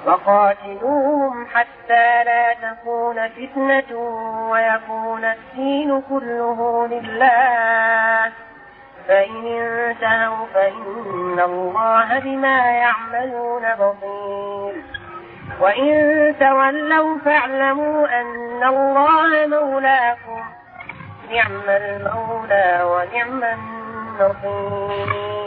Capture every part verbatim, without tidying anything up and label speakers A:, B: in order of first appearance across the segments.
A: وقاتلوهم حتى لا تكون فتنة ويكون الدين كله لله، فإن انتهوا فإن الله بما يعملون بصير، وإن تولوا فاعلموا أن الله مولاكم، نعم المولى ونعم النصير.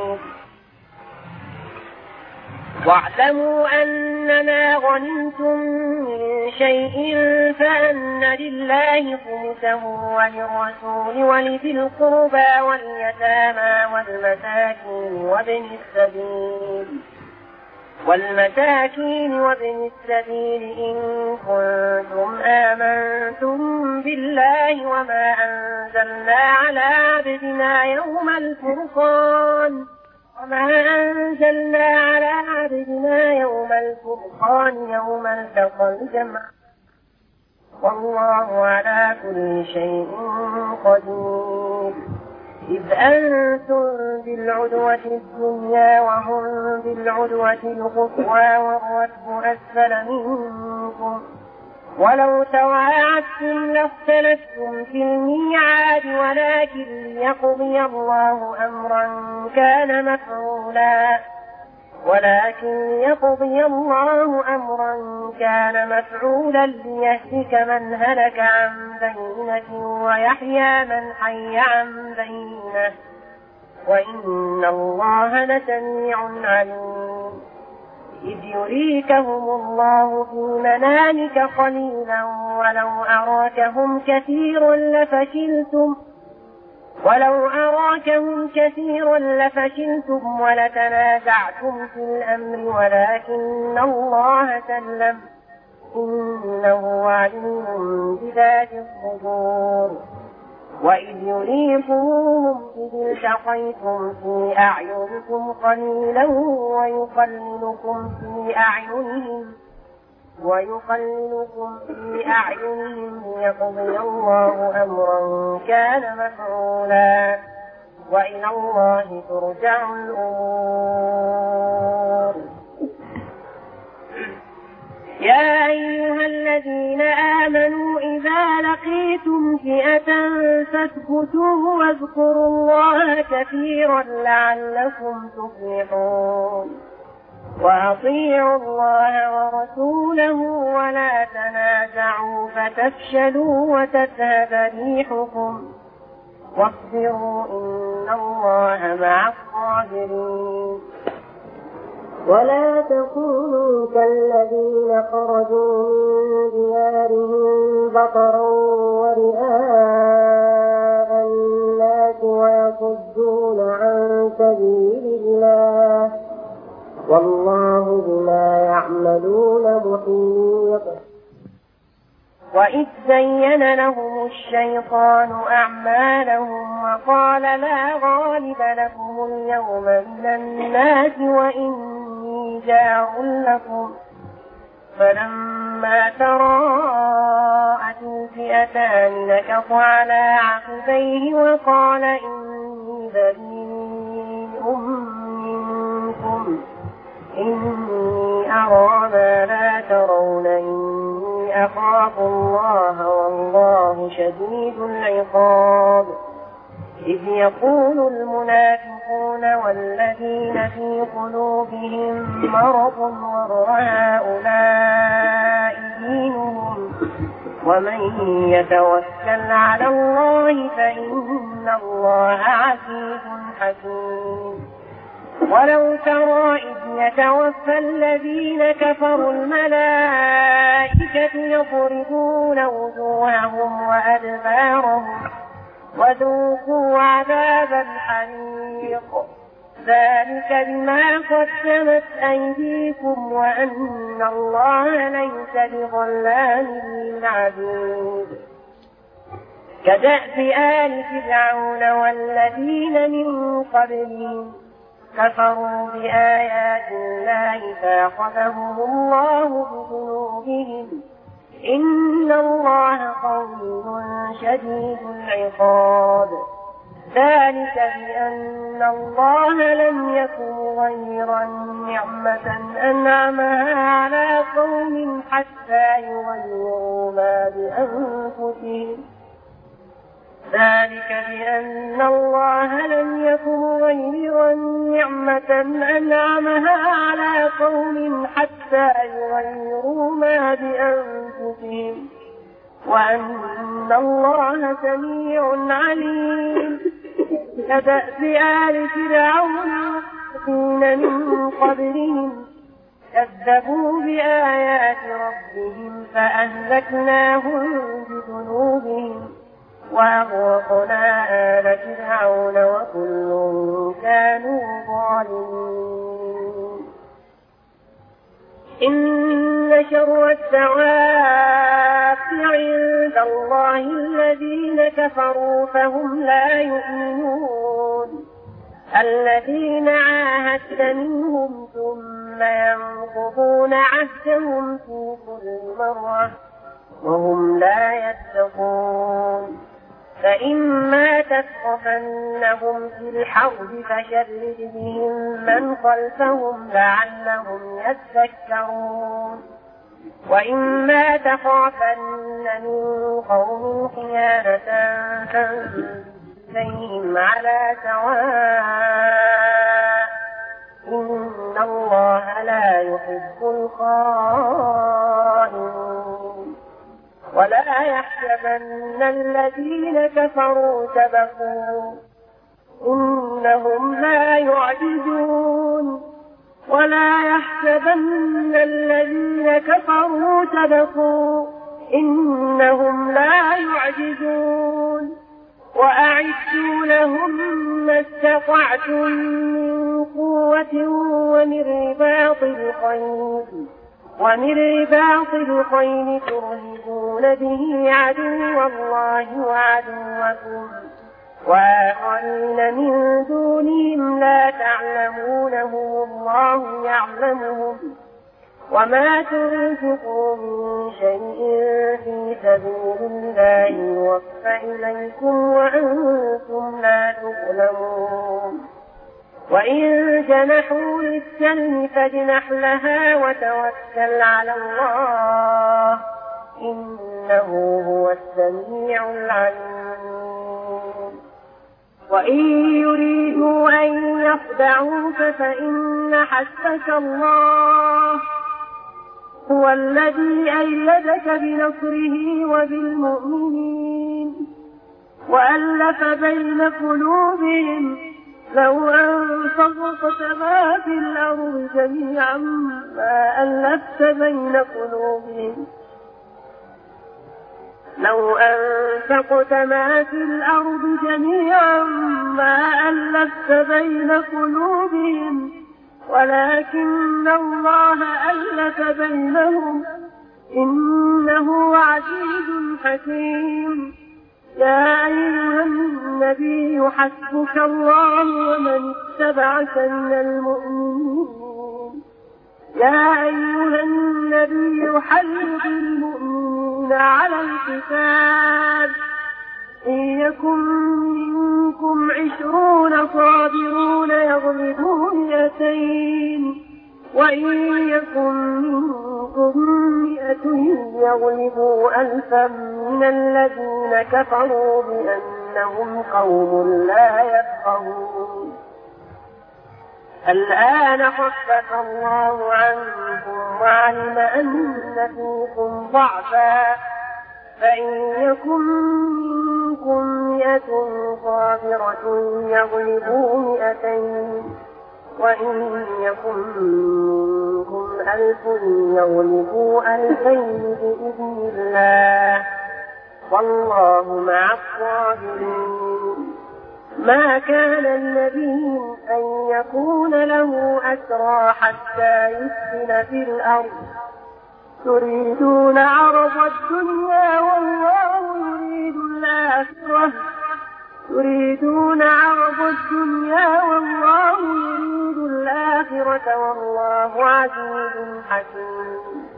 A: واعلموا أنما غنمتم من شيء فأن لله خمسه وللرسول ولذي القربى واليتامى والمساكين وابن السبيل والمساكين وابن السبيل إن كنتم آمنتم بالله وما أنزلنا على عبدنا يوم الفرقان وما أنزلنا على عبدنا يوم الفرقان يوم التقى الجمع، والله على كل شيء قدير. إذ أنتم بالعدوة الدنيا وهم بالعدوة القصوى والركب أسفل منكم، ولو تواعدتم لاختلفتم في الميعاد، ولكن ليقضي الله أمرا كان مفعولا ولكن ليقضي الله أمرا كان مفعولا ليهلك من هلك عن بينة ويحيى من حي عن بينة، وإن الله لسميع عليم. إذ يريكهم الله في منامك قليلا ولو أراكهم كثيرا لفشلتم ولو أراكهم كثيرا لفشلتم ولتنازعتم في الأمر ولكن الله سلم إنه عليم بذات الصدور. وإذ يريكموهم إذ التقيتم في أعينكم قليلا ويقللكم في أعينهم ويقللكم في أعينهم ليقضي الله أمرا كان مفعولا، وإلى الله ترجع الأمور. يا أيها الذين آمنوا إذا لقيتم فئة فاثبتوا واذكروا الله كثيرا لعلكم تفلحون، وأطيعوا الله ورسوله ولا تنازعوا فتفشلوا وتذهب ريحكم، واصبروا إن الله مع الصابرين. ولا تكونوا كالذين خرجوا من ديارهم بطرا ورئاء الناس ويصدون عن سبيل الله، والله بما يعملون محيط. وإذ زين لهم الشيطان أعمالهم وقال لا غالب لكم اليوم من الناس وإني جار لكم، فلما تراءت الفئتان نكص على عقبيه وقال إني بريء منكم إني أرى ما لا ترون إني أخاف الله والله شديد العقاب. إذ يقول المنافقون والذين في قلوبهم مرض غر هؤلاء دينهم ومن يتوكل على الله فإن الله عزيز حكيم. ولو ترى إذ يتوفى الذين كفروا الملائكة يضربون وجوههم وأدبارهم وذوقوا عذاب الحريق ذلك بما قدمت أيديكم وأن الله ليس بظلام للعبيد. كدأب آل فرعون والذين من قبلهم كفروا بآيات الله فأخذهم الله بذنوبهم إن الله قوي شديد العقاب. ذلك بأن الله لم يكن غير نعمة أنعمها حتى يغيروا ما بأنفسهم. ذلك بأن الله لم يكن مغيرا نعمة أنعمها على قوم حتى يغيروا ما بأنفسهم وأن الله سميع عليم. كدأب آل فرعون والذين من قبلهم كذبوا بآيات ربهم فأهلكناهم بذنوبهم وأغرقنا آل فرعون وكل كانوا ظالمين. إن شر الدواب عند الله الذين كفروا فهم لا يؤمنون. الذين عاهدت منهم ثم ينقضون عهدهم في كل مرة وهم لا يتقون. فإما تثقفنهم في الحرب فشرد بهم من خلفهم لعلهم يذكرون. وإما تخافن من قوم خيانة فانبذهم على سواء إن الله لا يحب الخائنين. ولا يحسبن الذين كفروا سبقوا إنهم لا يعجزون. ولا يحسبن الذين كفروا سبقوا إنهم لا يعجزون. وأعدوا لهم ما استطعتم من قوة ومن رباط الخيل ومن رباط الخيل ترهبون به عدو الله وعدوكم وآخرين من دونهم لا تعلمونهم الله يعلمهم. وما تنفقوا من شيء في سبيل الله يوفى إليكم وأنتم لا تظلمون. وإن جنحوا للسلم فاجنح لها وتوكل على الله إنه هو السميع العليم. وإن يريدوا أن يخدعوك فإن حسبك الله هو الذي أيدك بنصره وبالمؤمنين وألف بين قلوبهم لو أنفقت ما في الأرض جميعا ما ألفت بين قلوبهم لو أنفقت ما في الأرض جميعا ما ألفت بين قلوبهم ولكن الله ألف بينهم إنه عزيز حكيم. يا أيها النبي حسبك الله ومن اتبعك من المؤمنين. يا أيها النبي حرض المؤمنين على القتال إن يكن منكم عشرون صابرون يغلبوا مئتين وإن يكن منكم مئة يغلبوا ألفا من الذين كفروا بأنهم قوم لا يفقهون. الآن خفف الله عنكم وعلم أن فيكم ضعفا فإن يكن منكم مئة صابرة يغلبوا مئتين وإن يكن منكم ألف يغلبوا ألفين بإذن الله والله مع الصابرين. ما كان النبي أن يكون له أسرى حتى يسكن في الأرض تريدون عرض الدنيا والله يريد الآخرة تريدون عرض الدنيا والله يريد الآخرة والله عزيز حكيم.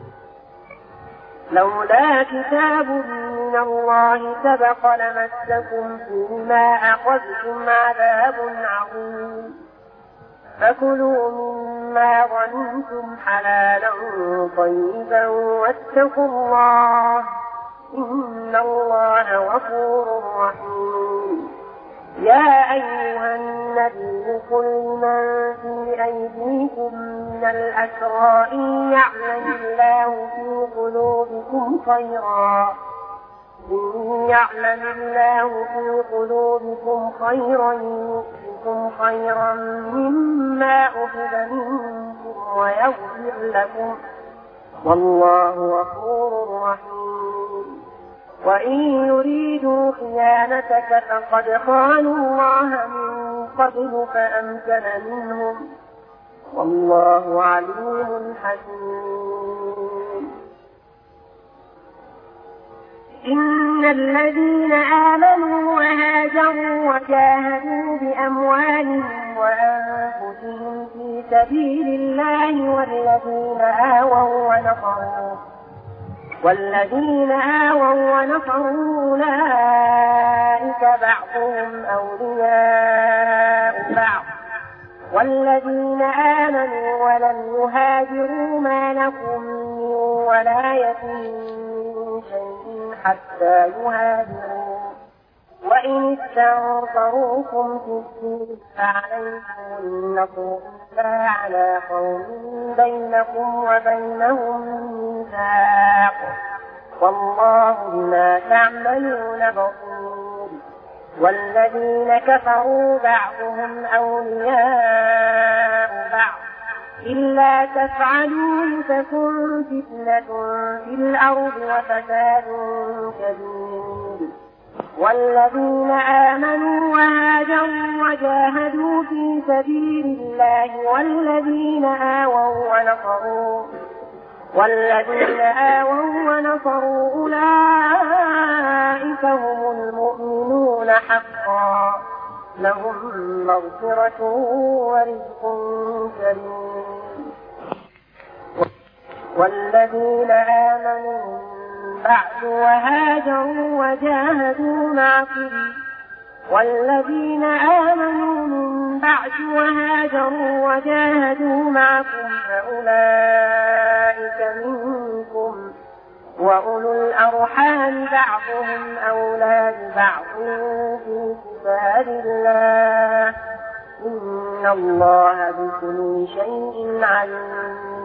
A: لولا كتاب من الله سبق لمسكم فيما أخذتم عذاب عظيم. فكلوا مما ظننتم حلالا طيبا واتقوا الله إن الله غفور رحيم. يا أيها النبي قل لمن في أيديكم من الأسرى إن يعلم الله في قلوبكم خيرا إن يعلم الله في قلوبكم خيرا يؤتكم خيرا مما أخذ منكم ويغفر لكم والله غفور رحيم. وإن يريدوا خيانتك فقد خانوا الله من قبل فأمكن منهم والله عليم حكيم. إن الذين آمنوا وهاجروا وجاهدوا بأموالهم وأنفسهم في سبيل الله والذين آووا ونصروا والذين آووا ونصروا أولئك بعضهم أولياء بعض والذين آمنوا ولم يهاجروا ما لكم من ولايتهم من شيء حتى يهاجروا وإن استنصروكم في الدين فعليكم النصر إلا على قوم بينكم وبينهم ميثاق والله بما تعملون بصير. والذين كفروا بعضهم أولياء بعض إلا تفعلوا تكن فتنة في الأرض وفساد كبير. والذين آمنوا وهاجروا وجاهدوا في سبيل الله والذين آووا ونصروا والذين آووا ونصروا أولئك هم المؤمنون حقا لهم مغفرة ورزق كريم. والذين آمنوا بعد وهاجروا وجاهدوا معكم والذين آمنوا من بعد وهاجروا وجاهدوا معكم فأولئك منكم وأولو الأرحام بعضهم أولى ببعض في كتاب الله إن الله بكل شيء عليم.